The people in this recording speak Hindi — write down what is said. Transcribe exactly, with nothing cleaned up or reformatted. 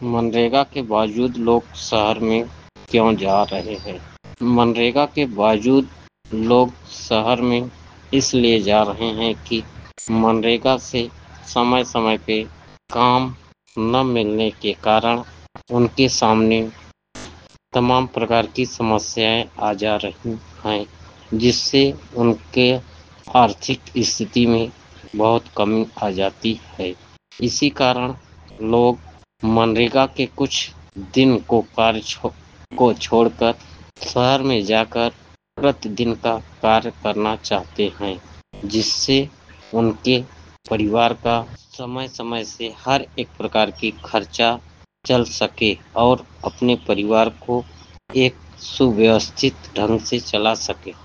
मनरेगा के बावजूद लोग शहर में क्यों जा रहे हैं? मनरेगा के बावजूद लोग शहर में इसलिए जा रहे हैं कि मनरेगा से समय समय पे काम न मिलने के कारण उनके सामने तमाम प्रकार की समस्याएं आ जा रही हैं, जिससे उनके आर्थिक स्थिति में बहुत कमी आ जाती है। इसी कारण लोग मनरेगा के कुछ दिन को कार्य छो, को छोड़कर शहर में जाकर प्रतिदिन का कार्य करना चाहते हैं, जिससे उनके परिवार का समय समय से हर एक प्रकार की खर्चा चल सके और अपने परिवार को एक सुव्यवस्थित ढंग से चला सके।